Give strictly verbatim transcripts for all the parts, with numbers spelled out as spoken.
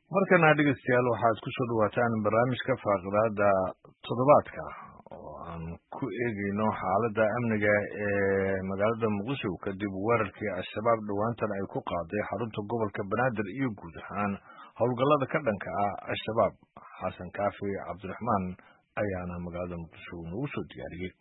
markana dhegeystayaal waxaad ku soo dhawaataan barnaamijka faaqadaada toddobaadka oo aan ku eegayno xaaladda amniga ee magaalada Muqdisho kadib weerarkii al-shabaab dhawaantan ay ku qaaday xarunta gobolka Banaadir iyo guud ahaan howlgallada ka dhanka ah al-shabaab. Xasan Kaafi Cabdiraxmaan ayaana magaalada Muqdisho ugu soo diyaariyay.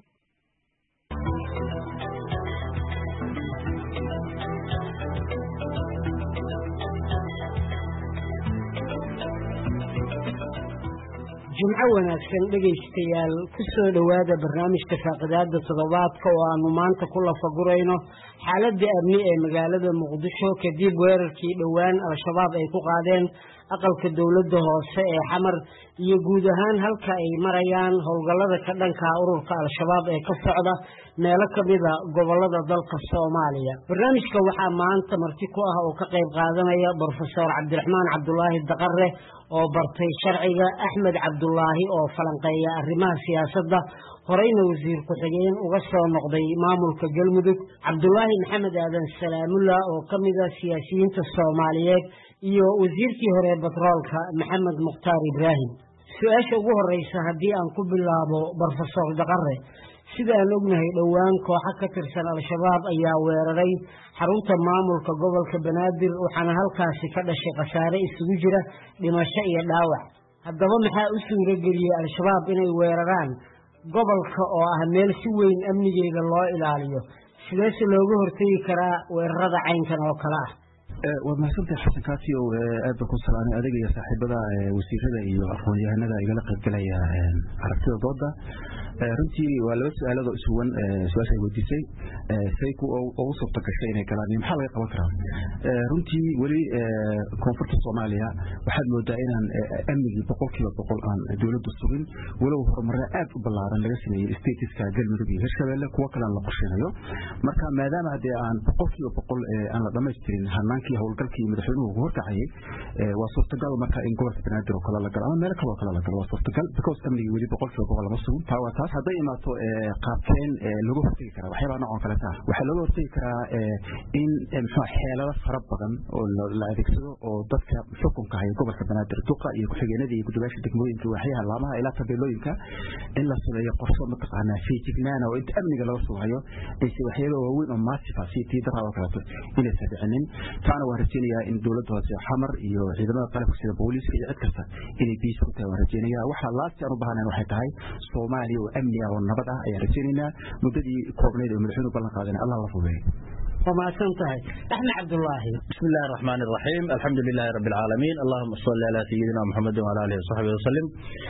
jimco wanaagsan dhegaystayaal ku soo dhawaada barnaamijka faaqadaada toddobaadka oo aanu maanta ku lafagurayno xaaladda amni ee magaalada Muqdisho kadib weerarkii dhowaan al-shabaab ay ku qaadeen aqalka dawladda hoose ee Xamar iyo guud ahaan halka ay marayaan howlgallada ka dhanka ururka al-shabaab ee ka socda meelo kamida gobolada dalka Soomaaliya. barnaamijka waxaa maanta marti ku ah oo ka qayb qaadanaya Professor Cabdiraxmaan Cabdullaahi Daqare oo bartay sharciga, Axmed Cabdullaahi oo falanqeeya arrimaha siyaasadda, horeyna wasiir ku-xigeen uga soo noqday maamulka Galmudug, Cabdullaahi Maxamed Aadan Salaamullah oo kamid ah siyaasiyiinta Soomaaliyeed, iyo wasiirkii hore batroolka Maxamed Mukhtaar Ibraahim. su-aasha ugu horeysa haddii aan ku bilaabo Professor Daqare, sida aan ognahay dhowaan kooxo ka tirsan al-shabaab ayaa weeraray xarunta maamulka gobolka Banaadir waxaana halkaasi ka dhashay khasaare isugu jira dhimasho iyo dhaawac. haddaba maxaa u suura geliyey al-shabaab inay weeraraan gobolka oo ah meel si weyn amnigeeda loo ilaaliyo? sideese looga hortegi karaa weerarada caynkan oo kale ah? waad mahadsantahay xasan kaasi oo aad baan ku salaamay adiga iyo saaxiibada wasiirada iyo aqoon-yahanada igala qaybgalaya aragtida dooda. runtii waa laba su-aalood oo isuwan su-aasha ay weydiisay say ku ugu suurta gashay inay galaan maxaa laga qaban karaa. runtii weli koonfurta Soomaaliya waxaad moodaa inaan amnigii boqolkiiba boqol aan dowladdu sugin, walow horumarro aad u ballaaran laga sameeyey stateska Galmudug iyo Hirshabelle, kuwo kale aan la qorsheynayo. marka maadaama haddii aan boqolkiiba boqol aan la dhamaystirin hanaankii howlgalkii madaxweynuhu ugu horkacayay, waa suurtagal marka in gobolka Banaadir oo kale la galo ama meelo kale oo kale la galo waa suurtagal because amnigii weli boqolkiiba boqol lama sugin. taa waa taas. hadday imaato qaabkeen lagu hortegi karaa waxyaabaa noocan kale taa waxaa looga hortegi karaa in muxuu xeelado fara badan oo la adeegsado oo dadka xukunka haya gobolka Banaadir, duqa iyo ku-xigeenada iyo gudoomiyaasha degmooyinka waaxyaha laamaha ilaa tabeelooyinka in la sameeyo qorshe mataqaanaa feejignaana oo inta amniga laga sugayo ayse waxyaaba waaweyn oo maasifa si tii daraa oo kaleeto inaysan dhicinin. taana waan rajeynayaa in dowladda hoose Xamar iyo ciidamada qalabka sida booliiska iyo cid kasta inay biis ku tahay. waan rajeynayaa waxaa laasti aan u baahanayn waxay tahay Soomaaliya oo amni ah oo nabad ah ayaan rajeynaynaa muddadii koobneed oo madaxweynuhu ballan qaadana allah la fududeeyo. وما سنتهي. أحمد عبد الله. بسم الله الرحمن الرحيم، الحمد لله رب العالمين، اللهم صل على سيدنا محمد وعلى آله وصحبه وسلم.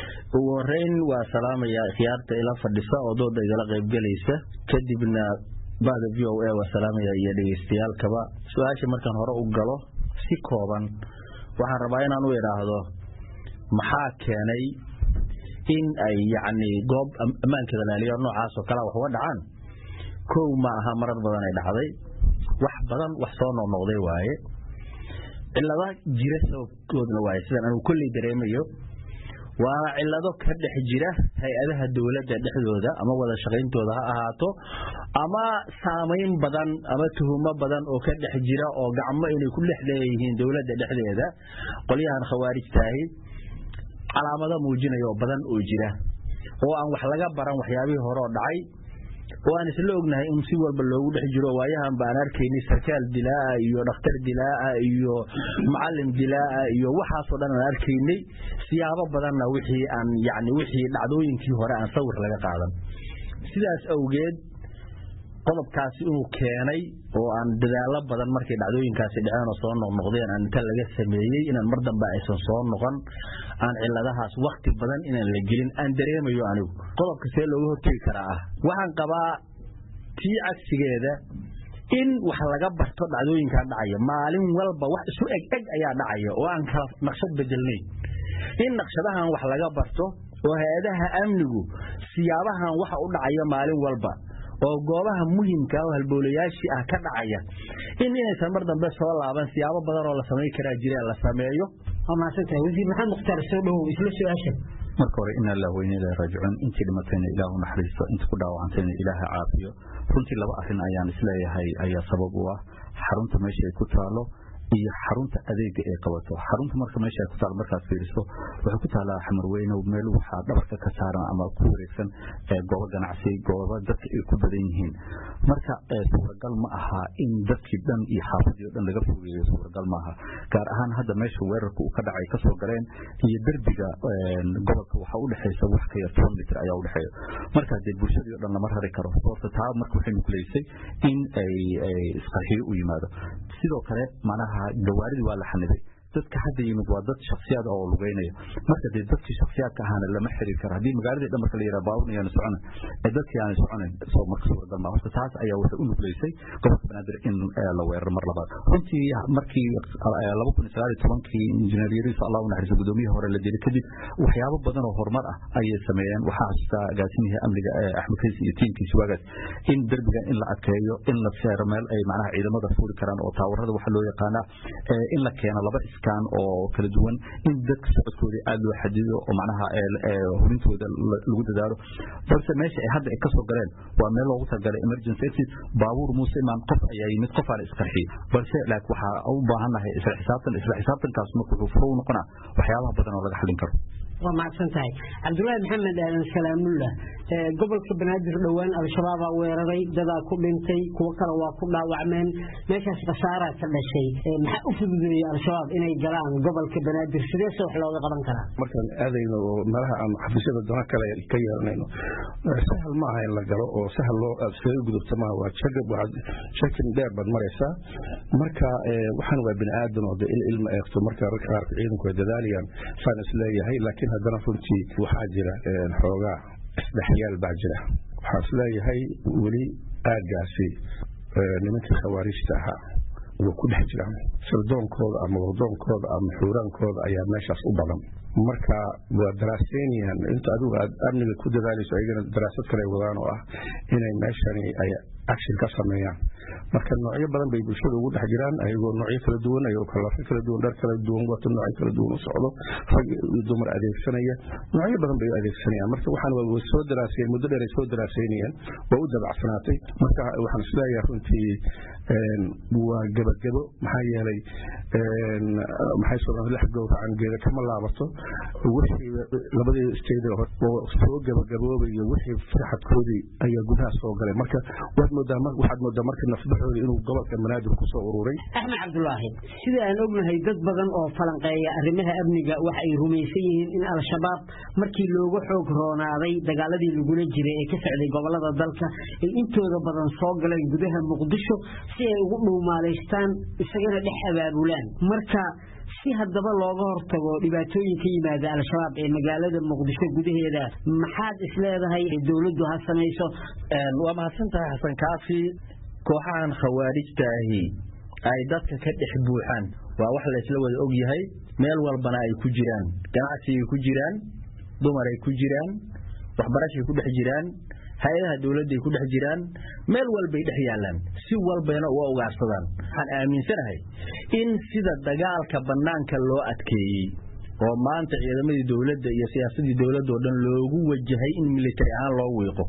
ورين وسلام يا خيارت إلى فردسة ودود إلى غيب جليسة كدبنا بعد فيو أو وسلام يا يدي استيال كبا سؤال مركان هراء وقلو سكوبا وحن ربعين أنو إلى هذا محاكيني إن أي يعني قب أمان كذا لي أنو عاصو كلا وهو دعان كو معها مرض بدن إلى هذا wax badan wax soo noqnoqday waaye cilada jira soo koodna waaye sidaan anu kulli dareemayo waa cilado ka dhex jira hay'adaha dawladda dhexdooda ama wada shaqayntooda ha ahaato ama saameyn badan ama tuhumo badan oo ka dhex jira oo gacmo inay ku dhex leeyihiin dawladda dhexdeeda qoliyahan khawaarijtaahi calaamado muujinayo badan oo jira oo aan wax laga baran waxyaabihii hore oo dhacay waan isla ognahay in si walba loogu dhex jiro waayahan baan arkaynay sarkaal dilaa iyo dhakhtar dilaa iyo macallin dilaa iyo waxaas oo dhan aan arkaynay siyaabo badanna wixii aan yaani wixii dhacdooyinkii hore aan sawir laga qaadan. sidaas awgeed qodobkaasi inuu keenay oo aan dadaalo badan markii dhacdooyinkaasi dhaceen oo soo noqnoqdeen aan inta laga sameeyay inaan mar dambe aysan soo noqon aan ciladahaas waqti badan inaan la gelin aan dareemayo anigu qodobka see looga hortegi karaa ah waxaan qabaa tii cagsigeeda in wax laga barto dhacdooyinka dhacaya maalin walba wax isu eg eg ayaa dhacaya oo aan kala naqshad bedelnay in naqshadahan wax laga barto oo hay'adaha amnigu siyaabahan waxa u dhacaya maalin walba oo goobaha muhiimka ah halboolayaashii ah ka dhacaya in inaysan mar dambe soo laaban siyaabo badan oo la sameey karaa jira la sameeyo. ama santahay wasiir maxamed mukhtaar soo dhaw isla su'aasha marka hore inna lillahi wa inna ilayhi raaji'uun intii dhimatayna ilaahu naxariisto intii ku dhaawacantayna ilaaha caafiyo. runtii laba arrin ayaan isleeyahay ayaa sabab u ah xarunta meesha ay ku taalo iyo xarunta adeega ee qabato xarunta marka meesha ay ku taal markaad fiiriso waxay ku taalaa Xamarweyne oo meel waxa dhabarka ka saaran ama ku wareegsan ee goobo ganacsi goobo dadka ay ku badan yihiin marka suuragal ma aha in dadkii dhan iyo xaafadii dhan laga fogeeyo suuragal ma aha gaar ahaan hadda meesha weerarku uu ka dhacay ka soo galeen iyo darbiga gobolka waxa u dhaxaysa wax ka yar toban mitir ayaa u dhaxeeyo marka dee bulshadii dhan lama rari karo sababta taa marka waxay nukuleysay in ay isqarxiyo u yimaado sidoo kale macnaha gawaaridi waa la xanibay dadka hadda yimid waa dad shakhsiyaad oo lugeynaya marka dee dadkii shakhsiyaadka ahana lama xiriir karo haddii magaaladii dhan marka la yidhaha baabuurna yaana soconayn ee dadkii aanay soconayn soo marka suuragal maa horta taas ayaa waxay u nugleysay gobolka banaadir in la weeraro mar labaad runtii markii laba kun iyo sagaal iyo tobankii injineer yariis allah u naxariiso gudoomiyihii hore la dilay kadib waxyaabo badan oo horumar ah ayay sameeyeen waxaa xasuustaa agaasimihii amniga axmed kaysi iyo tiimkiisi waagaas in derbiga in la adkeeyo in la seero meel ay macnaha ciidamada fuuri karaan oo taawarada waxa loo yaqaanaa in la keeno laba kan oo kala duwan in dadka socodkooda aad loo xadido oo macnaha hubintooda lagu dadaalo balse meesha ay hadda ka soo galeen waa meel loogu talagalay emergency exit baabuur muusiman qof ayaa yimid qof aan isqarxi balse laakiin waxa u baahanahay isla xisaabtan isla xisaabtankaas wuxuu furo noqonaa waxyaabaha badan oo laga xalin karo waa macsan tahay Cabdullaahi Maxamed Aadan Salaamullah gobolka Banaadir dhawaan al-shabaab weeraray dad ku dhintay kuwa kale waa ku dhaawacmeen meeshaas qasaara ka dhashay maxaa u fududeeyay al-shabaab inay galaan gobolka Banaadir sidee soo wax looga qaban karaa markaan aadayno malaha aan xafiisyada doona kale ka yeelanayno sahal ma aha in la galo oo sahal loo adeegsado gudubta ma waa shaqo waad shaqin dheer bad maraysa marka waxaan waa bini aadan oo ilma eegto marka qaar ciidanku dadaaliyaan saan isleeyahay laakiin haddana runtii waxaa jira xoogaa isdhexyaal baa jira waxaa isleeyahay weli aagaasi nimankii khawaarijta ahaa waa ku dhex jiraan sardoonkooda ama wadoonkooda ama xuuraankooda ayaa meeshaas u badan marka waa daraaseynayaan inta adigu aad amniga ku dadaalayso ayagana daraasad kale wadaan oo ah inay meeshani ay action ka sameeyaan marka noocyo badan bay bulshada ugu dhex jiraan ayagoo noocyo kala duwan ayagoo kala kala duwan dhar kala duwan wato noocyo kala duwan u socdo rag iyo dumar adeegsanaya noocyo badan bay adeegsanayaan marka waxaan waa soo daraaseen muddo dheer ay soo daraaseynayaan waa u dabacsanaatay marka waxaan isleeyahay runtii waa gabagabo maxaa yeelay maxay soo lix gowracan geeda kama laabato wixii labadii state oo soo gabagaboobay iyo wixii farxadkoodii ayaa gudaha soo galay marka waad moodaa waxaad moodaa marka nafbaxooda inuu gobolka Banaadir ku soo ururay Axmed Cabdullaahi sida aan ognahay dad badan oo falanqeeya arrimaha amniga waxa ay rumaysan yihiin in al-shabaab markii loogu xoog roonaaday dagaaladii lagula jiray ee ka socday gobolada dalka ay intooda badan soo galeen gudaha Muqdisho si ay ugu dhuumaaleystaan isagana dhex abaabulaan marka si haddaba looga hortago dhibaatooyinka yimaada al-shabaab ee magaalada Muqdisho gudaheeda maxaad isleedahay dawladdu ha sameeyso waa mahadsantahay Xasan Kaafi kooxahan khawaarijta ahi ay dadka ka dhex buuxaan waa wax la isla wada og yahay meel walbana ay ku jiraan ganacsi ay ku jiraan dumar ay ku jiraan waxbarasho ay ku dhex jiraan hay'adaha dawladda ay ku dhex jiraan meel walba ay dhex yaalaan si walbayna u ugaarsadaan waxaan aaminsanahay in sida dagaalka banaanka loo adkeeyay oo maanta ciidamadii dawladda iyo siyaasadii dawladda oo dhan loogu wajahay in military ahaan loo weeqo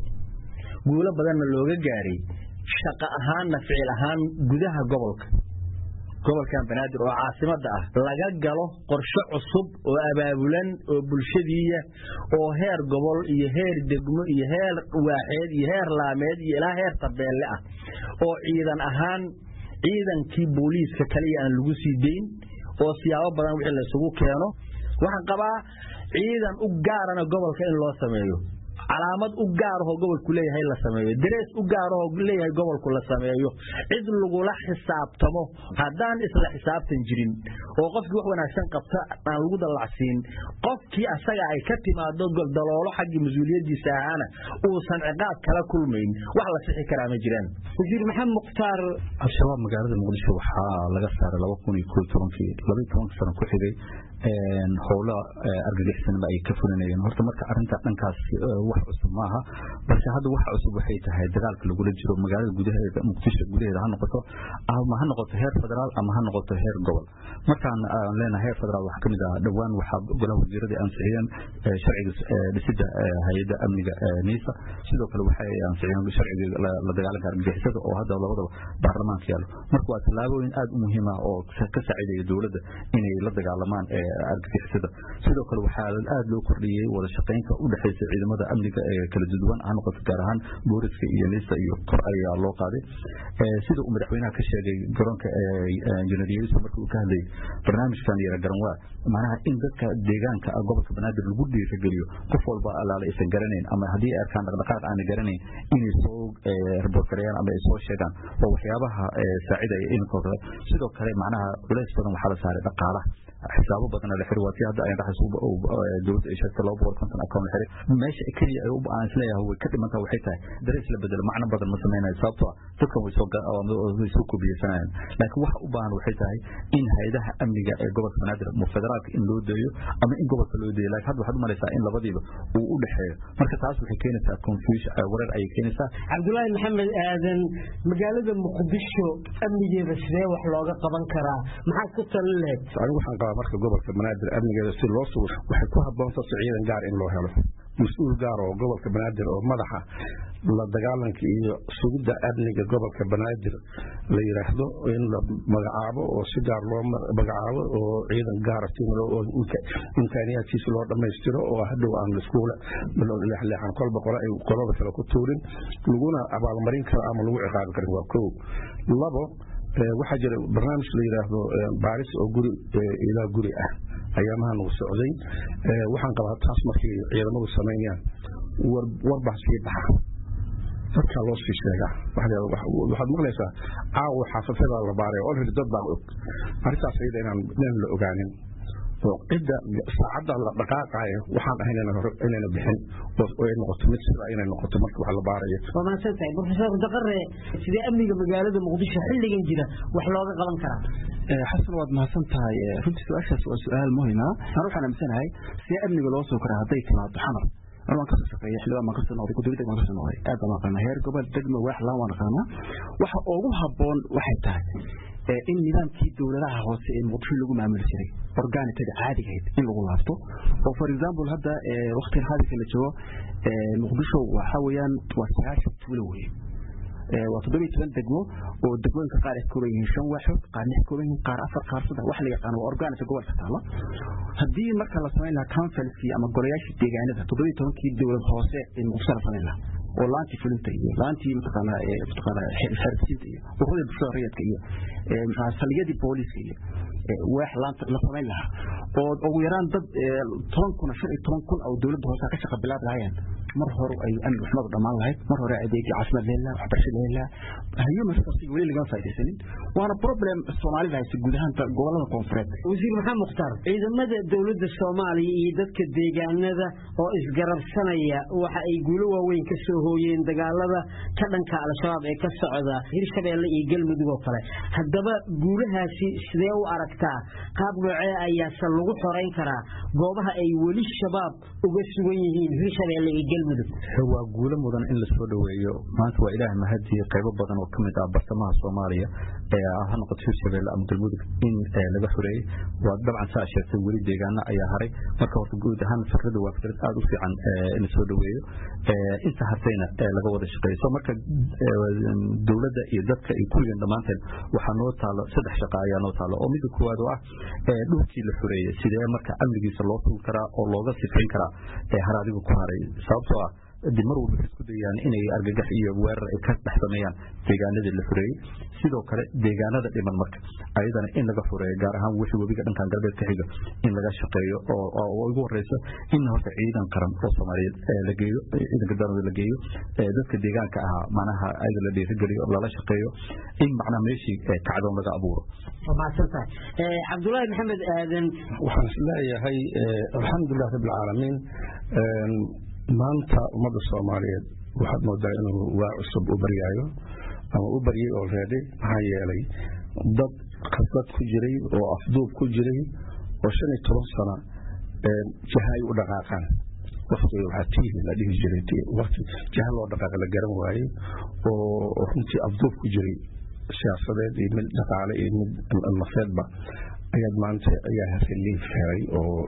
guulo badanna looga gaaray shaqo ahaanna ficil ahaan gudaha gobolka gobolkan Banaadir oo caasimada ah laga galo qorshe cusub oo abaabulan oo bulshadiiya oo heer gobol iyo heer degmo iyo heer waaxeed iyo heer laameed iyo ilaa heer tabeelle ah oo ciidan ahaan ciidankii booliiska kaliya aan lagu sii deyn oo siyaabo badan wixii la isugu keeno waxaan qabaa ciidan u gaarana gobolka in loo sameeyo calaamad u gaar ah oo gobolku leeyahay la sameeyo darees u gaar ah oo leeyahay gobolku la sameeyo cid lagu la xisaabtamo hadaan isla xisaabtan jirin oo qofkii wax wanaagsan qabta aan lagu dalacsiin qofkii asaga ay ka timaado daloolo xaggi mas'uuliyadiisa ahana uu san ciqaab kala kulmayn wax la sixi karaa ma jiraan wasiir maxamed muqtaar al-shabaab magaalada Muqdisho waxa laga saaray laba kun iyo kow iyo toban laba iyo toban sano ku xigay howlo argagixisnimo ay ka fulinayeen horta marka arinta dhankaas wax cusub maaha balse hadda wax cusub waxay tahay dagaalka lagula jiro magaalada gudaheeda muqdisho gudaheeda ha noqoto ama ha noqoto heer federaal ama ha noqoto heer gobol markaan aan leenahay heer federaal waxa kamid ah dhawaan waxa golaha wasiirada ansixiyeen sharciga dhisida hay'adda amniga niisa sidoo kale waxay ansixiyeen sharciga la dagaalanka argagixisada oo hadda labadaba baarlamaanka yaalo marka waa tallaabooyin aad u muhiim ah oo ka saacideeya dawladda inay la dagaalamaan argagixisada sidoo kale waxa aad loo kordhiyay wada shaqeynta u dhaxaysa ciidamada amniga ee kala duwan ah noqoto gaar ahaan booliska iyo niisa iyo kor ayaa loo qaaday sida uu madaxweynaha ka sheegay garoonka injineeriyada markuu ka hadlayay barnaamijkan yara garanwaa macnaha in dadka deegaanka gobolka banaadir lagu dhiirigeliyo qof walba alaala aysan garanayn ama haddii ay arkaan dhaqdhaqaaq aan garanayn inay soo report gareeyaan ama ay soo sheegaan oo waxyaabaha saacidaya inkooda sidoo kale macnaha culays badan waxaa la saaray dhaqaalaha xisaabo badan la xiriir waati hadda ay dhaxayso dawladda ay sheegtay laba boqol konton account la xiriir meesha kaliya ay u baahan isleeyahay way ka dhimantaa waxay tahay darees la bedelo macna badan ma sameeyay sababtoo dadka way soo way soo kubiyaysanayaan laakiin waxa u baahan waxay tahay in hay'adaha amniga ee gobolka banaadir ama federaalka in loo deeyo ama in gobolka loo deeyo laakiin hadda waxaad u malaysaa in labadiiba uu u dhaxeeyo marka taas waxay keenaysaa confusion wareer ay keenaysaa Cabdullaahi Maxamed Aadan magaalada Muqdisho amnigeeda sidee wax looga qaban karaa maxaa ku talaleed anigu waxaan qabaa marka gobolka banaadir amnigeeda si loo sugo waxay ku habboon tahay ciidan gaar in loo helo mas'uul gaar oo gobolka banaadir oo madaxa la dagaalanka iyo sugidda amniga gobolka banaadir la yiraahdo in la magacaabo oo si gaar loo magacaabo oo ciidan gaar ah timo oo imkaaniyaadkiisa loo dhameystiro oo hadhow aan iskuula leexleexan kolba qolo ay qolada kale ku tuurin laguna abaalmarin karo ama lagu ciqaabi karin waa koow labo waxa jira barnaamij la yiraahdo baaris oo guri ilaa guri ah ayaamahan uu socday waxaan qabaa taas markii ciidamadu sameeyaan war warbaxsi baxa dadka loo sii sheegaa waxaad maqlaysaa caawa xaafadada la baaray oo dad baa og arrintaas ayda inaan la ogaanin oo cidda saacadda la dhaqaaqayo waxaan ahayn inayna bixin oo ay noqoto mid sida inay noqoto marka wax la baarayo waa maasantay professor Daqare sidee amniga magaalada Muqdisho xilligan jira wax looga qaban karaa xasan waad mahadsantahay runtii su'aashaas waa su'aal muhiim ah aan waxaan aaminsanahay si amniga loo soo koraa haday timaado xamar أنا كنت سافر يحلو ما كنت نوري كنت بدي ما كنت نوري هذا ما كان هير قبل تجمع واحد لا وانا كنا وح أوجها بون واحد تاني إن نظام كيد ولا لا هو سئ مقفل لقوم عمل شيء أورجاني كده عادي جد إن لقوم عرفته وفور إكزامبل هذا وقت هذا اللي جوا مقدسه وحويا توسعات تولوي وتدري تبان دجمو ودجمو إنك قارئ كورين شن واحد قارئ كورين قارئ أفر قارئ صدق واحد اللي كانوا أورجاني تجوا الفتالة هدي مركز الله سمعنا لها كونفل في أما قريش تيجانه تدري تبان كيد دولة الخاصة المصرف عليها والله أنت فلنتي لا أنت متقنا متقنا حركتي وخذ البشرية كيه مع السلية دي بوليسية واحد لا سمعنا لها أو يران ضد تونكون شيء تونكون أو دولة الخاصة كشق بلاد العيان مرة أي أن إحنا ضد ما الله مرة رأيك عاصمة ليلة وحبش ليلة هي مستقصي ولي اللي جالس هيدا سنين وأنا بروبلم الصومالي ده يسجدها أنت جوالا كونفرنس وزير محمد مختار إذا ماذا الدولة الصومالي يدك الدجان هذا أو إسقرب سنية وحيقولوا وين كسوهين دجالة كذا كعلى شباب كالسعودة غير شباب اللي يقل مدوا فلا هذا جولها سليو أركتا قبل عيا يسلقوا حرين كرا جوابها أي ولي الشباب وجسويين غير شباب اللي يقل هو جول مدن إلا سود ويو ما هو إله ما هدي قريب بدن وكمل برسمها الصومالية أهنا قد شو شباب أم قلبود إن لبحري وطبعا ساشر تقولي ديجانا أي هاري مركب تقول هان فرد وفرد أدو في عن إن سود ويو أنت حسينا لجواد الشقي سو مركب دولة يدك يكون عندما وحنوت على سدح شقايا نوت على أمي بكواد وع لوكي الحرية سيدا مركب أمريكي سلوط كرا أو لغة سفين كرا هرادي بكواري sababtoo ah dimar walba isku dayaan inay argagax iyo weerar ay ka dhaxsameeyaan deegaanada la fureeyay sidoo kale deegaanada dhiman marka ayadana in laga fureeyo gaar ahaan wixii wabiga dhankan galbeed ka xiga in laga shaqeeyo oo oo ugu horeyso in horta ciidan qaran oo Soomaaliyeed la geeyo ciidanka dowladda la geeyo dadka deegaanka ah macnaha ay la dhiirigeliyo lala shaqeeyo in macnaha meeshii kacdoon laga abuuro maasanta ee Cabdullaahi Maxamed Aadan waxaan isleeyahay alxamdulillah rabbil caalamiin maanta ummadda Soomaaliyeed waxaad moodaa inuu waa cusub u baryayo ama u baryay already maxaa yeelay dad khasbad ku jiray oo afduub ku jiray oo shan iyo toban sano jaha ay u dhaqaaqaan waqtiga waxaa tiihi la dhihi jiray waqti jaha loo dhaqaaqa la garan waayey oo runtii afduub ku jiray siyaasadeed iyo mid dhaqaale iyo mid nafeedba ayaad maanta ayaa relief helay oo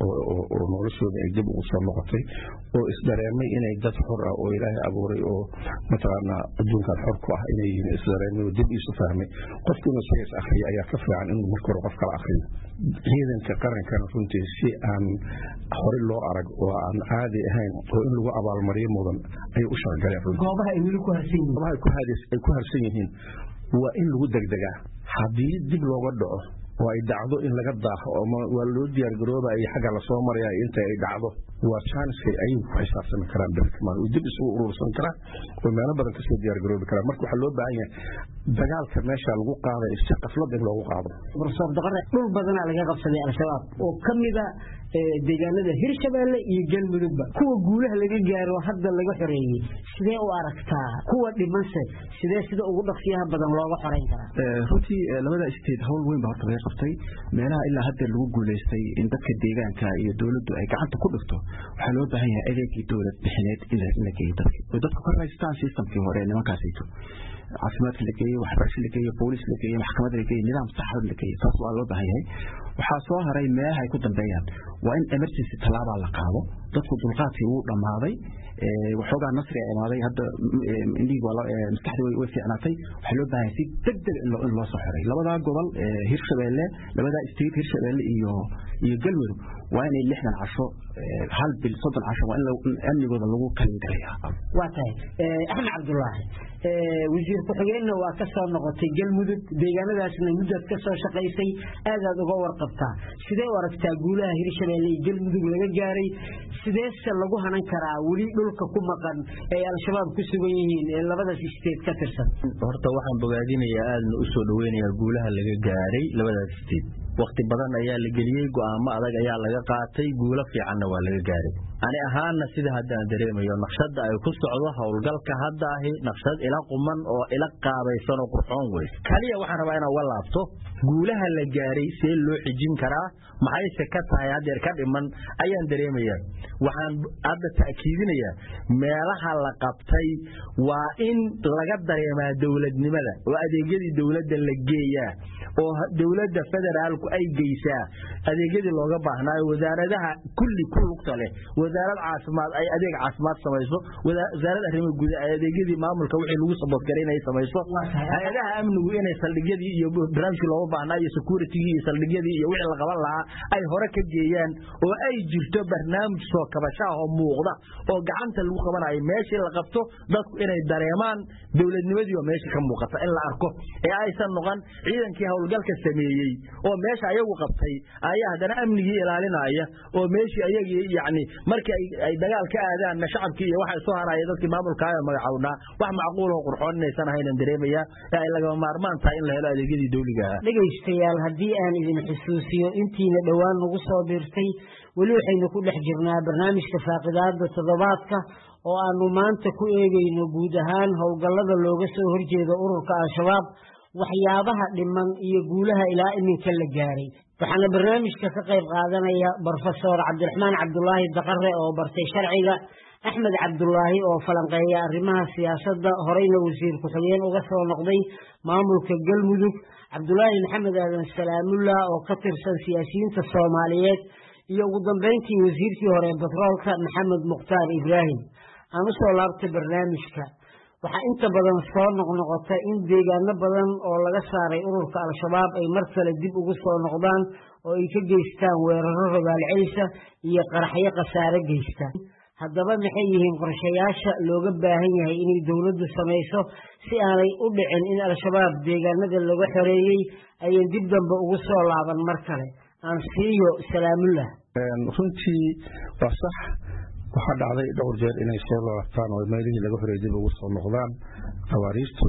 oo noloshooda ay dib ugu soo noqotay oo isdareemay inay dad xor ah oo ilaahay abuuray oo mataqaanaa adduunkan xor ku ah inay yihiin isdareemay oo dib isu fahmay qofku inuu sidaas akhriyo ayaa ka fiican inuu marka hore qof kala akhriyo ciidanka qarankana runtii si aan hore loo arag oo aan caadi ahayn oo in lagu abaalmariyo mudan ayay u shaqagaleen goobaha ay weli ku harsan yihiin goobaha ay ku harsan yihiin waa in lagu degdegaa haddii dib looga dhaco oo ay dhacdo in laga daaqo oo waa loo diyaar garoobayo xagga la soo maraya inta ay dhacdo waa chance ay ku xisaabtami karaan dadkman oo dib isugu urursan karaan oo meelo badan ka soo diyaar garoobi karaan marka waxa loo baahan yahay dagaalka meesha lagu qaaday si qaflad in loogu qaado barsoor daqare dhul badan laga qabsaday al-shabaab oo kamida deegaanada Hirshabeelle iyo Galmudugba kuwa guulaha laga gaaro hadda laga xoreeyay sidee u aragtaa kuwa dhimanse sidee sida ugu dhaqsiyaha badan looga xoreyn karaa runtii labada state hawl weyn baa horta laga qabtay meelaha ilaa hadda lagu guuleystay in dadka deegaanka iyo dawladdu ay gacanta ku dhigto waxa loo baahan yahay adeegii dawlad bixineed in la geeyo dadka oo dadku ka raystaan systemkii hore nimankaasayto caafimaadka la geeyo waxbarasho la geeyo boolis la geeyo maxkamad la geeyo nidaam saxad la geeyo taas waa loo baahan yahay waxaa soo haray meelaha ay ku dambeeyaan waa in emergency talaaba la qaado dadku dulqaadkii uu dhamaaday waxoogaa nasri ay imaaday hadda indhiig waa maskaxda way fiicnaatay waxaa loo baahan yahay si degdeg in loo soo xiray labadaa gobol Hirshabeelle labadaa state Hirshabeelle iyo iyo Galmudug waa inay lixdan casho hal bil soddon casho waa in amnigooda lagu kalin garayaa waa tahay Axmed Cabdullaahi wasiir ku-xigeenna waa ka soo noqotay Galmudug deegaanadaasna muddo ka soo shaqaysay aad aad uga warqabtaa sidee u aragtaa guulaha Hirshabeelle iyo Galmudug laga gaaray sidee se lagu hanan karaa weli dhulka ku maqan ee al-shabaab ku sugan yihiin ee labadaas state ka tirsan horta waxaan bogaadinayaa aadna u soo dhaweynayaa guulaha laga gaaray labadaas state waqti badan ayaa la geliyay go'aamo adag ayaa laga qaatay guulo fiicanna waa laga gaaray ani ahaana sida hadda aan dareemayo naqshada ay ku socdo hawlgalka hadda ahi naqshad ila quman oo ila qaabaysan oo qurxoon weey kaliya waxaan rabaa inaan wada laabto guulaha la gaaray si loo xijin karaa maxay se ka tahay hadeer ka dhiman ayaan dareemayaa waxaan hadda taakiidinayaa meelaha la qabtay waa in laga dareemaa dawladnimada oo adeegyadii dawladda la geeyaa oo dawladda federaalku ay geysaa adeegyadii looga baahnaa wasaaradaha kulli ku lugta leh wasaarad caafimaad ay adeeg caafimaad samayso wasaarad arrimaha gudaha ay adeegyadii maamulka wixii lagu sabot gareynay samayso hay'adaha amnigu inay saldhigyadii iyo barnaamijkii looga baahnaa iyo security iyo saldhigyadii iyo wixii la qaban lahaa ay hore ka geeyaan oo ay jirto barnaamij soo kabasho oo muuqda oo gacanta lagu qabanayo meeshii la qabto dadku inay dareemaan dawladnimadii oo meeshii ka muuqata in la arko ee aysan noqon ciidankii hawlgalka sameeyay oo meesha ayagu qabtay ayaa hadana amnigii ilaalinaya oo meeshii ayagii yaani markii ay dagaal ka aadaan shacabkii iyo waxa soo haraya dadkii maamulka ay magacawna wax macquul oo qurxoon inaysan ahayn dareemaya ay laga maarmaan tahay in la helo adeegyadii dawliga ah dhageystayaal haddii aan idin xusuusiyo intiina dhawaan ugu soo biirtay weli waxaynu ku dhex jirnaa barnaamijka faaqidaada toddobaadka oo aanu maanta ku eegayno guud ahaan howlgallada looga soo horjeedo ururka al-shabaab waxyaabaha dhiman iyo guulaha ilaa iminka la gaaray waxaana barnaamijka ka qayb qaadanaya Professor Cabdiraxmaan Cabdullaahi Daqare oo bartay sharciga Axmed Cabdullaahi oo falanqeeya arrimaha siyaasadda horeyna wasiir ku-xigeen uga soo noqday maamulka Galmudug Cabdullaahi Maxamed Aadan Salaamullah oo ka tirsan siyaasiyiinta Soomaaliyeed iyo ugu dambeyntii wasiirkii hore ee batroolka Maxamed Muqtaar Ibraahim aan soo laabtay barnaamijka waxa inta badan soo noqnoqota in deegaano badan oo laga saaray ururka al-shabaab ay mar kale dib ugu soo noqdaan oo ay ka geystaan weeraro rogaal celisa iyo qaraxyo khasaare geysta haddaba maxay yihiin qorshayaasha looga baahan yahay inay dawladdu samayso si aanay u dhicin in al-shabaab deegaanada laga xoreeyay ay dib dambe ugu soo laaban mar kale aan siiyo Salaamullah runtii waa sax waxaa dhacday dhowr jeer inay soo laabtaan oo meelihii laga horeeyay dib ugu soo noqdaan qawaariistu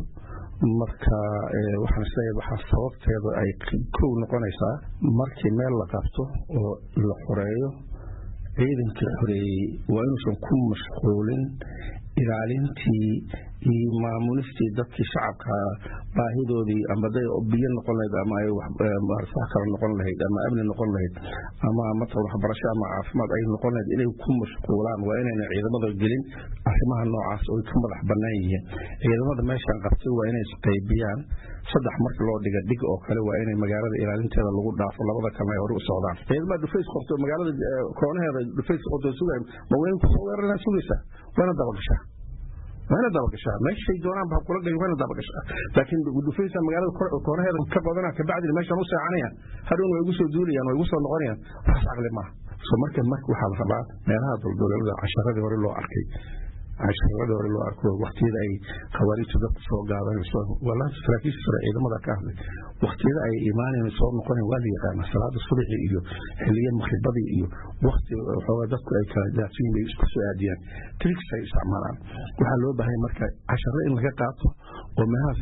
marka waxaan isleeyahay waxa sababteedu ay kow noqonaysaa markii meel la qabto oo la xoreeyo ciidankii xoreeyay waa inuusan ku mashquulin ilaalintii iyo maamulistii dadkii shacabka baahidoodii ama day biyo noqon lahayd ama ay wax kale noqon lahayd ama amni noqon lahayd ama mata waxbarasho ama caafimaad ay noqon lahayd inay ku mashquulaan waa inayna ciidamada gelin arrimaha noocaas oo ka madax bannaan yihiin ciidamada meeshan qabtay waa inay isqaybiyaan saddex marka loo dhiga dhig oo kale waa inay magaalada ilaalinteeda lagu dhaafo labada kalena ay hore u socdaan ciidamada dhufays qorto magaalada koonaheeda dhufays qorto sugay ma weyn ku soo weeraraan sugaysa waana dabagashaa waana dabagashaa meeshay doonaan baa kula dhigay waana dabagashaa laakiin dhufaysa magaalada koonaheeda ka badana ka bacdi meeshan u saacanayaan hadhow way ugu soo duulayaan way ugu soo noqonayaan wax aqli ma soo marka marka waxa la rabaa meelaha dowladda casharadii hore loo arkay casharadii hore loo arko waqtiyada ay khawaarijtu dadka soo gaadayso walaal saraakiisha sare ciidamada ka hadlay waqtiyada ay iimaaneen soo noqonayaan waa la yaqaan salaada subaxii iyo xilliga maqribadii iyo waqti xoogaa dadku ay kala daadsan bay isku soo aadiyaan tricks ay isticmaalaan waxaa loo baahay marka casharo in laga qaato oo meelahaas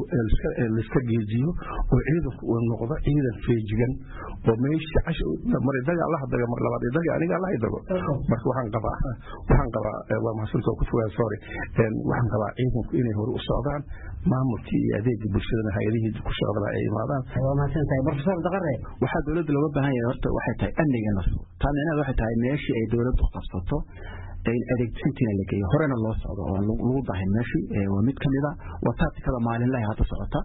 liska geejiyo oo ciidanku uu noqdo ciidan feejigan oo meesha mar daga Allah daga mar labaad daga aniga Allah dago marka waxaan qabaa waxaan qabaa waa mahadsantahay ku fogaa sorry een waxaan qabaa ciidanku inay hore u socdaan maamulkii iyo adeegga bulshada hay'adihii ku shaqada ay imaadaan waa mahadsantahay professor Daqare waxa dawladda looga baahan yahay horta waxay tahay amniga nafsu taana waxay tahay meeshii ay dawladdu qabsato ay adeegsantina lageeyo horena loo socdo oo lagu baahan meeshii waa mid kamida waa tacticada maalinlaha hada socota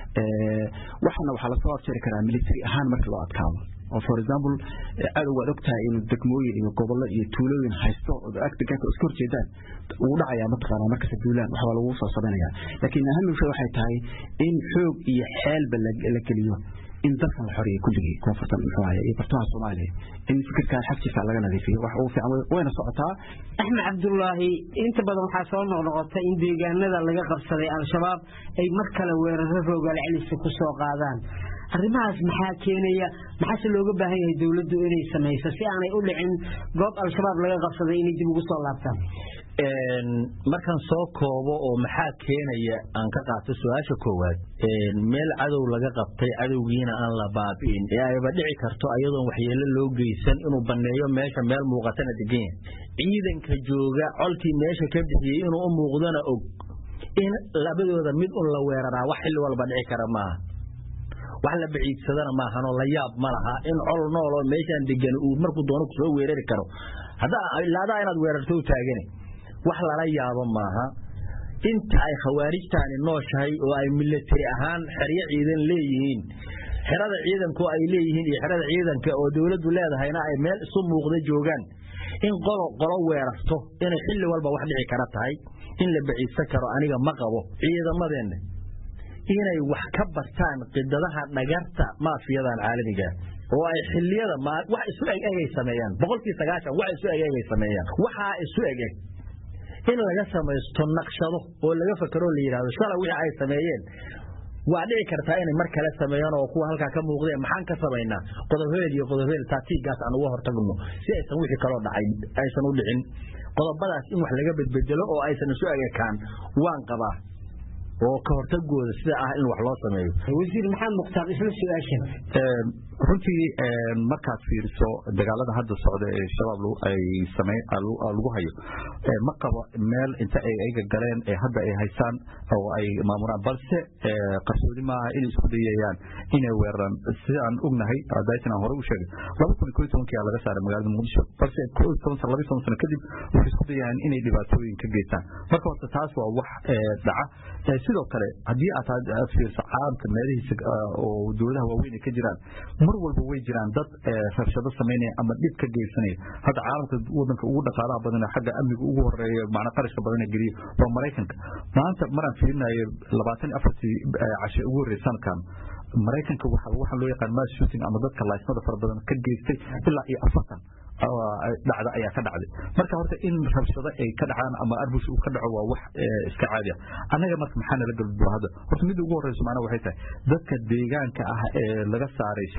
ee waxana waxa la soo afjari karaa military ahaan marka loo adkaado oo for example aad waad ogtahay in degmooyin iyo gobollo iyo tuulooyin haysto oo agtiga ka isku horjeedaan uu dhacaya mataqaana marka saduulaan waxa lagu soo sameeyaa laakiin ahamka waxay tahay in xoog iyo xeelba la geliyo in dadka la xoriyo kulligii koonfurtan muxuu ahaayay iyo bartamaha Soomaaliya in fikirka xabsiga laga nadiifiyo wax uu fiican wayna socotaa Axmed Cabdullaahi inta badan waxa soo noqnoqotay in deegaanada laga qabsaday al-shabaab ay mar kale weeraro rogaal celis ku soo qaadaan arrimahaas maxaa keenaya maxaa looga baahan yahay dawladdu inay sameeyso si aanay u dhicin goob al-shabaab laga qabsaday inay dib ugu soo laabtaan een markan soo koobo oo maxaa keenaya aan ka qaato su'aasha koowaad een meel cadow laga qabtay cadowgiina aan la baabi'in ee ayba dhici karto ayadoon waxyeello loo geysan inuu baneeyo meesha meel muuqatana degan ciidanka jooga colkii meesha ka bixiyay inuu u muuqdana og in labadooda mid un la weeraraa wax xilli walba dhici kara maaha wax la biciidsadana maahan oo la yaab ma laha in col nool oo meeshan degan uu markuu doono ku soo weerari karo hada ilaada inaad weerarto u taagan wax la yaabo maaha inta ay khawaarijtaani nooshahay oo ay military ahaan xiriir ciidan leeyihiin xirada ciidanku ay leeyihiin iyo xirada ciidanka oo dawladdu leedahayna ay meel isu muuqda joogan in qolo qolo weerarto in xilli walba wax dhici kara tahay in la biciidsan karo aniga ma qabo ciidamadeena inay wax ka bartaan qidadaha dhagarta maafiyadan caalamiga oo ay xilliyada wax isu eg ay sameeyaan boqolkiiba sagaashan wax isu eg ay sameeyaan waxa isu eg in laga sameeyo naqshado oo laga fakaro la yiraahdo shala wixii ay sameeyeen waa dhici kartaa in mar kale sameeyaan oo kuwa halka ka muuqdeen maxaan ka sameeynaa qodobada iyo qodobada taatigaas aan uga hortagno si aysan wixii kale dhacay aysan u dhicin qodobadaas in wax laga bedbedelo oo aysan isu egaan waan qabaa oo ka hortagooda sida ah in wax loo sameeyo wasiir maxamed muqtaar isla su'aashan ee runtii ee markaad fiiriso dagaalada hadda socda ee shabaab ay sameey lagu hayo ee ma qabo meel inta ay ay galeen ee hadda ay haysan oo ay maamuraan balse ee qarsoodi ma in isku dayayaan inay weeraraan sida aan ognahay hadaysan hore u sheegay laba kun iyo toban kii laga saaray magaalada Muqdisho balse laba kun sano kadib waxay isku dayayaan inay dhibaatooyin ka geystaan marka horta taas waa wax dhaca sidoo kale hadii aad fiirso caalamka meelihiisa oo dawladaha waaweyn ka jiraan mar walba way jiraan dad rabshado sameynaya ama dhib ka geysanaya hada caalamka wadanka ugu dhaqaalaha badan xagga amniga ugu horeeya macna qarashka badan ee geliyo waa Mareykanka maanta maraan fiirinayo labaatan iyo afar casho ugu horeysan kan Mareykanka waxa waxa loo yaqaan mass shooting ama dadka laysmada far badan ka geystay ilaa iyo afartan dhacda ayaa ka dhacday marka horta in rabshado ay ka dhacaan ama arbush uu ka dhaco waa wax iska caadi ah anaga marka maxaan la galbo hada horta mid ugu horeyso macna waxay tahay dadka deegaanka ah ee laga saaray shabaab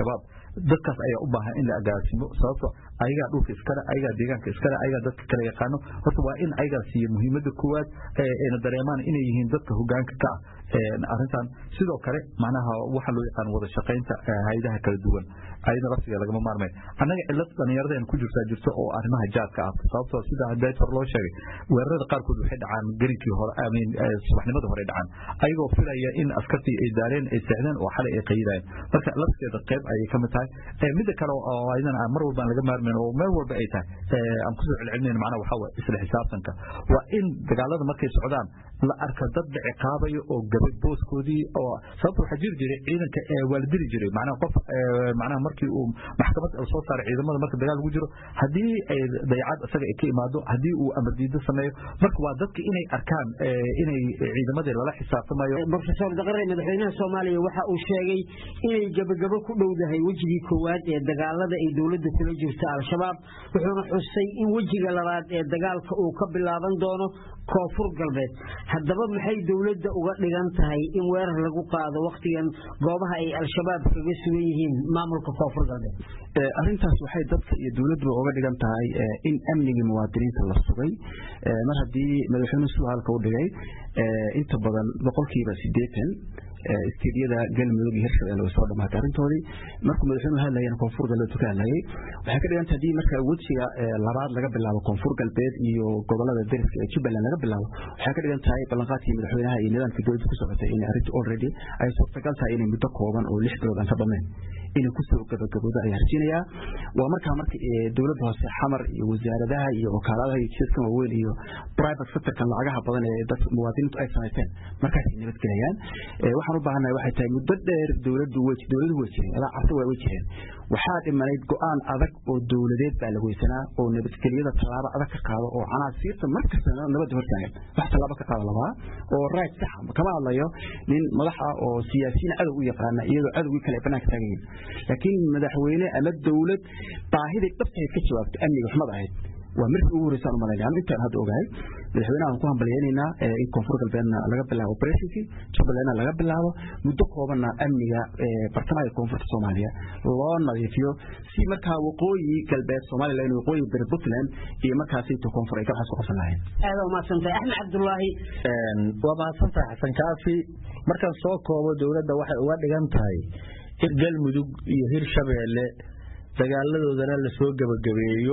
dadkaas ayaa u baahan in la agaasimo sababtoo ayagaa dhulka iskale ayagaa deegaanka iskale ayagaa dadka kala yaqaano horta waa in ayagaa siiya muhiimadda koowaad ayna dareemaan inay yihiin dadka hogaanka ka ah arrintan sidoo kale macnaha waxa loo yaqaan wada shaqaynta hay'adaha kala duwan ayada laftiga lagama maarmay annaga cilad dhallinyaradeen ku jirtaa jirto oo arrimaha jaadka ah sababtoo sida hadda hor loo sheegay weerarada qaarkood waxay dhacaan garinkii hore aamin subaxnimada hore dhacaan ayagoo filaya in askartii ay daareen ay seexdeen oo xalay ay qayirayeen marka lafteeda qayb ayay ka mid tahay midda kale oo ayadana mar walba laga maarmayn oo meel walba ay tahay aan ku soo celcelinayno macnaha waxa waa isla xisaabtanka waa in dagaalada markay socdaan la arka dad ciqaabayo oo gabay booskoodii oo sababta waxa jiri jiray ciidanka ee waalidiri jiray macnaha qof macnaha markii uu maxkamad soo saaray ciidamada marka dagaal lagu jiro hadii ay dayacad asaga ay ka imaado hadii uu amar diido sameeyo marka waa dadka inay arkaan inay ciidamada lala xisaabtamayo professor Daqare madaxweynaha Soomaaliya waxa uu sheegay inay gabagabo ku dhowdahay wajigii koowaad ee dagaalada ay dawladda kula jirto al-shabaab wuxuuna xusay in wajiga labaad ee dagaalka uu ka bilaaban doono koonfur galbeed haddaba maxay dawladda uga dhigan tahay in weerar lagu qaado waqtigan goobaha ay al-shabaab kaga sugan yihiin maamulka koonfur galbeed arrintaas waxay dadka iyo dawladdu uga dhigan tahay in amniga muwaadiniinta la sugay mar haddii madaxweynuhu su'aalka u dhigay inta badan boqolkiiba siddeetan istiidiyada galmudug iyo hirshabelle way soo dhamaatay arrintoodii markuu madaxweynuhu hadlayeen koonfur galbeed ka hadlayay waxay ka dhigan tahay haddii marka wejiga labaad laga bilaabo koonfur galbeed iyo gobolada deriska ee jubbaland laga bilaabo waxay ka dhigan tahay ballanqaadkii madaxweynaha iyo nidaamka dowladda ku socotay in arrinta already ay suurtagal tahay inay muddo kooban oo lix bilood aan ka badnayn inay ku soo gabagaboodo ayaa rajeynayaa waa markaa marka dowladda hoose xamar iyo wasaaradaha iyo wakaaladaha iyo jidadkan waaweyn iyo private sectorkan lacagaha badan ee dad muwaadiniintu ay samaysteen markaasay nabadgelayaan waxaan u baahanahay waxay tahay muddo dheer dowladdu way dowladdu way jireen ilaa cabsi way jireen waxaa dhimanayd go'aan adag oo dowladeed baa la weysanaa oo nabadgelyada tallaabo adag ka qaado oo canaasiirta markasta nabadda hortaagan wax tallaabo ka qaada labaa oo right sax kama hadlayo nin madax ah oo siyaasiyiin cadow u yaqaana iyadoo cadowgii kale banaanka taagan yihiin laakiin madaxweyne ama dowlad baahidii dhabtayd ka jawaabtay amniga xumad ahayd waa markii ugu horeysaan u malaynaya intaan hadda ogahay madaxweynaha ku hambalyeynayna in koonfur galbeedna laga bilaabo operationkii jubbalandna laga bilaabo muddo koobanna amniga bartamaha koonfurta Soomaaliya loo nadiifiyo si markaa waqooyi galbeed Soomaaliya iyo waqooyi bari Puntland iyo markaas inta koonfur ay ka xasoo qabsanayeen aad u maasantay Axmed Cabdullaahi een waa maasantay Xasan Kaafi markaan soo koobo dawladda waxay uga dhigan tahay in galmudug iyo hirshabelle dagaaladoodana la soo gabagabeeyo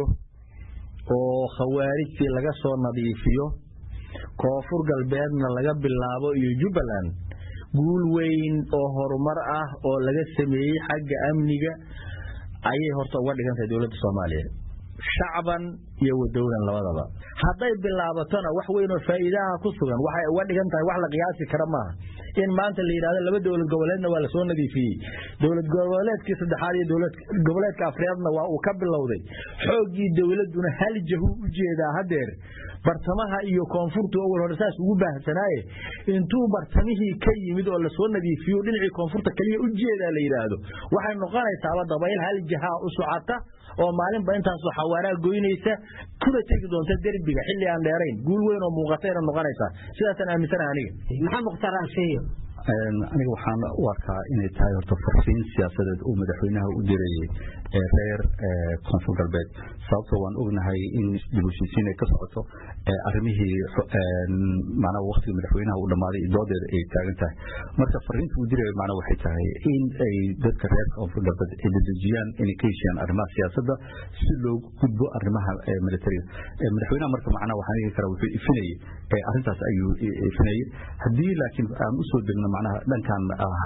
oo khawaarijtii laga soo nadiifiyo koonfur galbeedna laga bilaabo iyo Jubbaland guul weyn oo horumar ah oo laga sameeyay xagga amniga ayay horta uga dhigan tahay dawladda Soomaaliyeed shacban iyo wadawlan labadaba haday bilaabatona wax weyn oo faa'iidaha ku sugan waxay uga dhigan tahay wax la qiyaasi kara ma in maanta la yiraahdo laba dawlad goboleedna waa la soo nadiifiyay dawlad goboleedkii saddexaad iyo dawlad goboleedka afraadna waa uu ka bilowday xoogii dawladuna hal jahu u jeedaa hadeer bartamaha iyo koonfurta oo hore saas ugu baahsanaaye intuu bartamihii ka yimid oo la soo nadiifiyo dhinacii koonfurta kaliya u jeedaa la yiraahdo waxay noqonaysaa dabayl hal jaha u socota oo maalin ba intaas waxa waraa goynaysa kuna tagi doonta derbiga xilli aan dheerayn guul weyn oo muuqatayna noqonaysa sidaas aan aaminsanahay aniga maxaa muqtaraan sheeyo aniga waxaan u arkaa inay tahay horta farsiin siyaasadeed uu madaxweynaha u diray reer koonfur galbeed sababtoo waan ognahay in dibushiisiin ay ka socoto arrimihii macnaha waqtiga madaxweynaha uu dhamaaday doodeeda ay taagan tahay marka fariinta uu diray macnaha waxay tahay in ay dadka reer koonfur galbeed ay dedejiyaan inay ka heshiiyaan arrimaha siyaasadda si loogu gudbo arrimaha militariga madaxweynaha marka macnaha waxaan dhihi karaa wuxuu ifinayay arrintaas ayuu ifinayay haddii laakiin aan u soo degno macnaha dhankan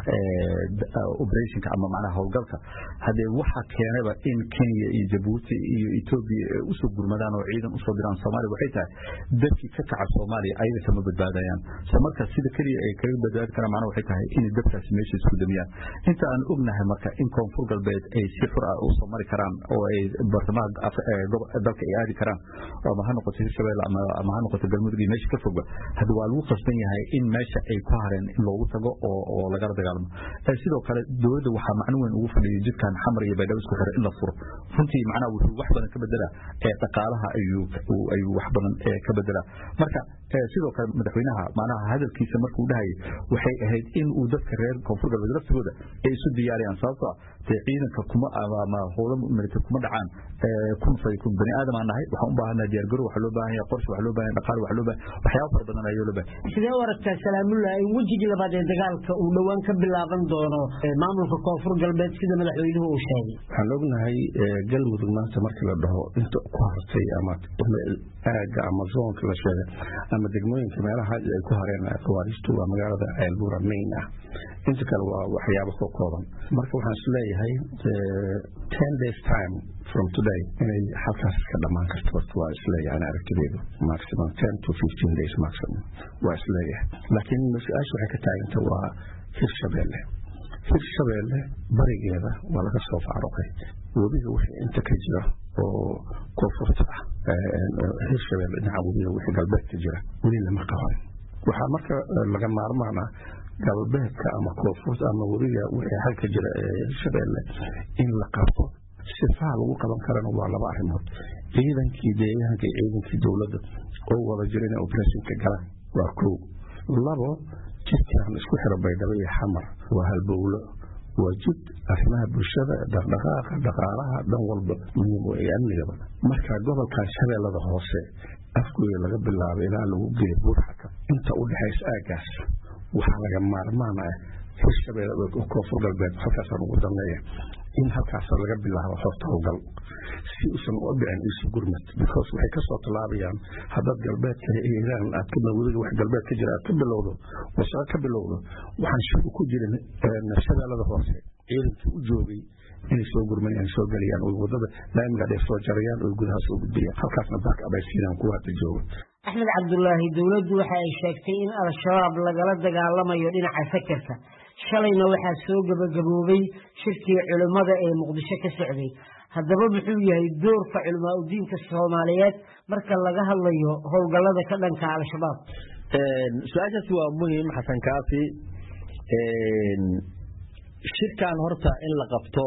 operationka ama macnaha howlgalka hadee waxa keenayba in Kenya iyo Djibouti iyo Ethiopia u soo gurmadaan oo ciidan u soo diraan Soomaaliya waxay tahay dadkii ka kaca Soomaaliya ayaga kama badbaadayaan marka sida kaliya ay kaga badbaadi karaan macnaha waxay tahay in dadkaas meesha isku damiyaan inta aan ognahay marka in koonfur galbeed ay si xur ah u soo mari karaan oo ay bartamaha dalka ay aadi karaan ama ha noqoto Hirshabelle ama ama ha noqoto galmudug iyo meesha ka fog hadda waa lagu qasban yahay in meesha ay ku hareen in loogu tago oo oo laga dagaalamo sidoo kale dawladda waxa macno weyn ugu fadhiyay jidkan xamar iyo baydhabo isku xiran in la furo runtii macnaha wuxuu wax badan ka bedela ee dhaqaalaha ayuu ayuu wax badan ka bedela marka sidoo kale madaxweynaha macnaha hadalkiisa markuu dhahay waxay ahayd in uu dadka reer koonfur galbeed laftigooda ay isu diyaariyaan sababtoo ah ciidanka kuma ama howlo military kuma dhacaan kun fay kun bani aadam aan nahay waxaan u baahanaa diyaar garow waxa loo baahan yahay qorshe waxa loo baahan yahay dhaqaale waxa loo baahan waxyaabo fara badan ayaa loo baahan sidee waragtaa Salaamullah in wajigi labaad ee dagaalka uu dhawaan ka bilaaban doono maamulka koonfur galbeed sida madaxweynuhu uu sheegay waxaan ognahay galmudug maanta markii la dhaho inta ku hartay ama aaga ama zoonka la sheegay ama degmooyinka meelaha ay ku hareen qawaaristu waa magaalada Ceelbuur Main ah inta kale waa waxyaabo ka kooban marka waxaan isleeyahay ten days time from today inay halkaas ka dhamaan karto waa isleeyahay ana aragtidaydu maximum ten to fifteen days maximum waa isleeyahay laakiin mas'aashu waxay ka taaganta waa Hirshabeelle Hirshabeelle barigeeda waa laga soo faaruqay webiga wixii inta ka jira oo koonfurta ah Hirshabeelle dhinaca webiga wixii galbeedka jira weli lama qaban waxaa marka laga maarmaana galbeedka ama koonfurta ama webiga wixii halka jira Hirshabeelle in la qabto sifaha lagu qaban karana waa laba arrimood ciidankii deegaanka iyo ciidankii dowladda oo wada jira inay operationka galaan waa koow labo jidkaan isku xira Baydhabo iyo Xamar waa halbowlo waa jid arrimaha bulshada dhaqdhaqaaqa dhaqaalaha dhan walba muhiim u ah amniga marka gobolka Shabeellada hoose afkooda laga bilaabo ilaa lagu geeyo buurxaka inta u dhaxaysa aagaas waxa laga maarmaan ah Hirshabeelle oo koonfur galbeed halkaas ugu dambeeya in halkaas laga bilaabo horta howlgal si uusan u dhicin isu gurmad because waxay ka soo talaabayaan hadad galbeedka Iiraan aad ka mawduuca wax galbeed ka jira ka bilowdo wasaa ka bilowdo waxaan shaqo ku jirin Shabeellada hoose ciidanka u joogay inay soo gurmayaan soo galiyaan oo wadada laamiga ay soo jarayaan oo gudaha soo gudbiyaan halkaasna back up ay siinaan kuwa ta jooga Axmed Cabdullaahi dawladdu waxa ay sheegtay in al-shabaab lagala dagaalamayo dhinaca fakarka shalayna waxa soo gabagaboobay shirkii culimada ee Muqdisho ka socday haddaba muxuu yahay doorka culimada diinka Soomaaliyeed marka laga hadlayo howlgallada ka dhanka al-shabaab een su'aashaas waa muhiim Xasan Kaafi een shirkan horta in la qabto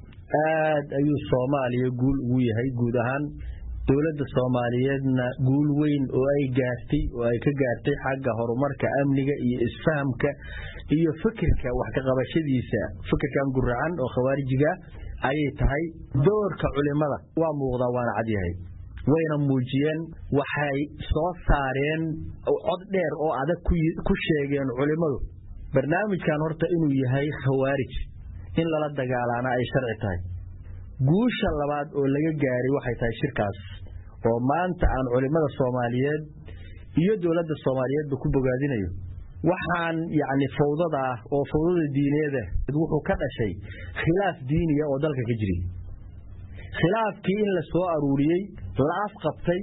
aad ayuu Soomaaliya guul ugu yahay guud ahaan dawladda Soomaaliyeedna guul weyn oo ay gaartay oo ay ka gaartay xagga horumarka amniga iyo isfahamka iyo fikirka wax ka qabashadiisa fikirkan guracan oo khawaarijiga ayay tahay doorka culimada waa muuqda waana cad yahay wayna muujiyeen waxay soo saareen cod dheer oo adag ku sheegeen culimadu barnaamijkan horta inuu yahay khawaarij in lala dagaalana ay sharci tahay guusha labaad oo laga gaaray waxay tahay shirkaas oo maanta aan culimada Soomaaliyeed iyo dawladda Soomaaliyeed ku bogaadinayo waxaan yaani fawdada oo fawdada diineeda wuxuu ka dhashay khilaaf diiniya oo dalka ka jiray khilaafkii in la soo aruuriyay la afqabtay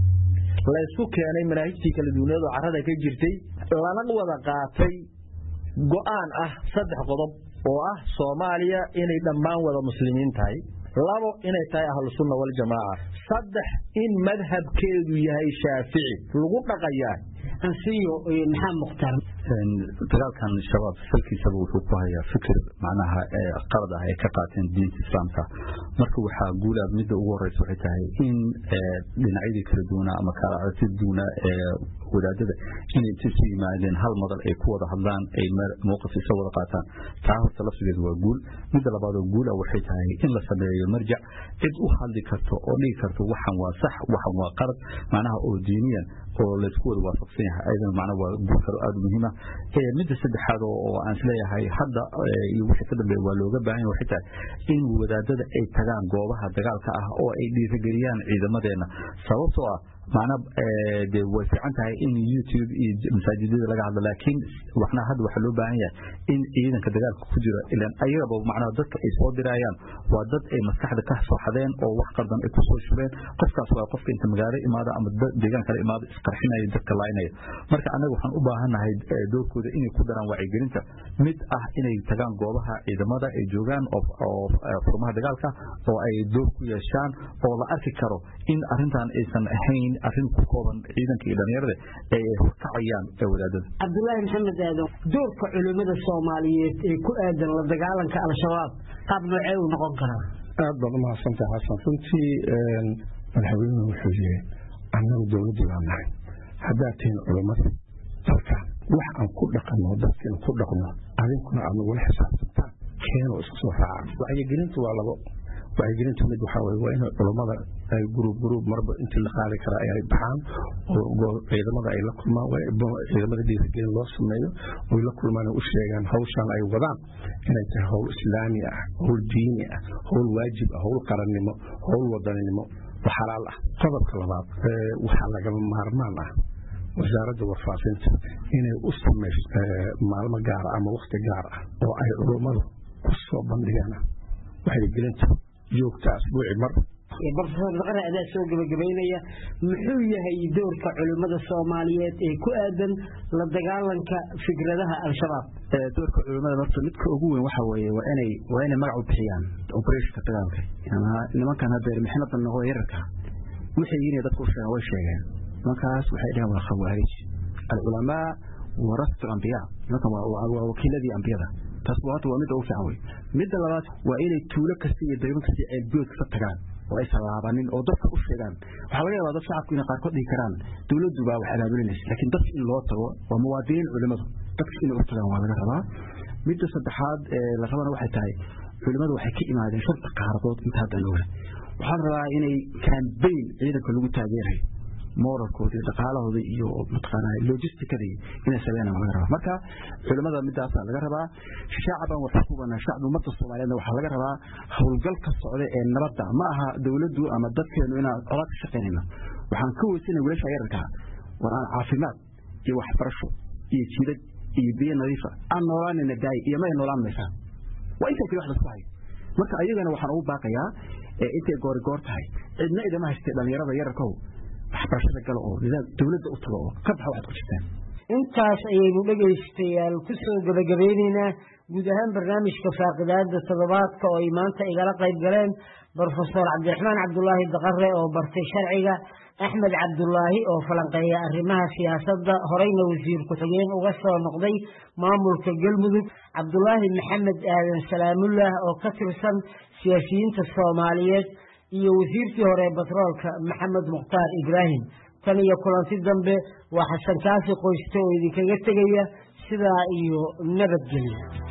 la isku keenay manaahijtii kala duwaneed oo carrada ka jirtay lana wada qaatay go'aan ah saddex qodob oo ah Soomaaliya inay dhammaan wada muslimiin tahay labo inay tahay ahlu sunna wal jamaa saddex in madhabkeedu yahay Shaafici lagu dhaqayaa ansiyo maxaa muqtar dagaalkan shabaab falkiisaba wuxuu ku hayaa fikir macnaha qalad ah ay ka qaateen diinta islaamka marka waxa guulaad mid ugu horeysa waxay tahay in dhinacyadii kala duwana ama kala aragtid duuna wadaadada inay inta yimaadeen hal madal ay ku wada hadlaan ay mowqif isoo wada qaataan taa horta la sideed waa guul mid labaad oo guul ah waxay tahay in la sameeyo marjac cid u hadli karto oo dhigi karto waxan waa sax waxan waa qalad macnaha oo diiniyan oo la isku wada waafaqsan yahay aydan macnaha waa guul kale aad muhiim ah ee mid saddexaad oo aan isleeyahay hadda iyo wixii ka dambeeyay waa looga baahan yahay xitaa in wadaadada ay tagaan goobaha dagaalka ah oo ay dhiirigeliyaan ciidamadeena sababtoo ah macna de way fiican tahay in YouTube iyo masaajidada laga hadlo laakiin waxna hadda waxa loo baahan yahay in ciidanka dagaalka ku jira ilaan ayaga macna dadka ay soo dirayaan waa dad ay maskaxda ka soo xadeen oo wax qaldan ay ku soo shubeen qofkaas waa qofka inta magaalo imaada ama deegaan kale imaada isqarxinaya dadka laaynaya marka anagu waxaan u baahanahay doorkooda inay ku daraan wacyigelinta mid ah inay tagaan goobaha ciidamada ay joogaan oo furmaha dagaalka oo ay door ku yeeshaan oo la arki karo in arintan aysan ahayn arrin ku kooban ciidanka iyo dhalinyarada ay horkacayaan wadaadada Cabdullaahi Maxamed Aadan doorka culimada Soomaaliyeed ee ku aadan la dagaalanka al-shabaab qaab noocee uu noqon karaa aad baad ma santahay Xasan runtii madaxweynuhu wuxuu yiri annagu dawladda waa nahay haddaad tihiin culammada dalkan wax aan ku dhaqanno dadkiina ku dhaqno adinkuna aad nagula xisaabtantaan keenoo isku soo raacaan wacyigelintu waa labo wacyigelintu mid waxaa weye waa in culammada ay guruub guruub marba intii la qaadi karaa ay baxaan oo ciidamada ay la kulmaan ciidamada dhiirigelin loo sameeyo oy la kulmaan u sheegaan hawshaan ay wadaan inay tahay howl islaami ah howl diini ah howl waajib ah howl qarannimo howl wadaninimo oo xalaal ah qodobka labaad waxaa lagama maarmaan ah wasaaradda warfaafinta inay u samayso maalmo gaar ama waqti gaar ah oo ay culummadu ku soo bandhigaan wacyigelinta joogta asbuuci mar professor Daqare adaa soo gabagabeynaya muxuu yahay doorka culimada Soomaaliyeed ee ku aadan la dagaalanka fikradaha al-shabaab ee doorka culimada marka midka ugu weyn waxa weeye waa inay waa inay magac u bixiyaan operation dagaalka ama nimankan hadda mixnadan noqo yararka wixii yiri dadku sheegay way sheegeen markaas waxay dhahaan waa khawaarij al-ulama warathul anbiya nimankan waa wakiiladii anbiyada tasbuhat waa mid ugu fiican way midda labaad waa inay tuulo kasta iyo degmo kasta ay good ka tagaan oo ay salaabanin oo dadka u sheegaan waxa laga yaabaa dad shacabku inay qaar ka dhigi karaan dawladdu baa wax abaabulinaysa laakiin dadka in loo tago waa muwaadiniin culimadu dadka in u tagaan waa laga rabaa midda saddexaad ee la rabana waxay tahay culimadu waxay ka imaadeen shanta qaaradood inta hadda loo waxaan rabaa inay campaign ciidanka lagu taageeray moralkooda dhaqaalahooda iyo matqaanaa logisticada inay sameeyaan laga rabaa marka culimada midaas laga rabaa shacaban wax ku banaa shacabka ummadda Soomaaliyeed waxa laga rabaa hawlgalka socda ee nabadda ma aha dawladdu ama dadkeenu inaan codad ka shaqeynayno waxaan ka weysanay wiilasha yararka waraan caafimaad iyo waxbarasho iyo jidad iyo biyo nadiif ah aan noolaanina daay iyo ma noolaan maysan waa inta kale wax la sahay marka ayagana waxaan ugu baaqayaa intay goor goor tahay cidna idama haystay dhalinyarada yararka waxbarashada gal oo dawladda u tago ka bax wax ku jirtaan intaas ayaynu dhageystayaal ku soo gabagabeynayna guud ahaan barnaamijka faaqidaada toddobaadka oo ay maanta igala qayb galeen professor Cabdiraxmaan Cabdullaahi Daqare oo bartay sharciga Axmed Cabdullaahi oo falanqeeya arrimaha siyaasadda horeyna wasiir ku xigeen uga soo noqday maamulka Galmudug Cabdullaahi Maxamed Aadan Salaamullah oo ka tirsan siyaasiyiinta Soomaaliyeed iyo wasiirkii hore batroolka Maxamed Muqtaar Ibraahim tan iyo kulanti dambe waa Xasan Kaafi qoysto oo idinkaga tagaya sida iyo nabadgelyo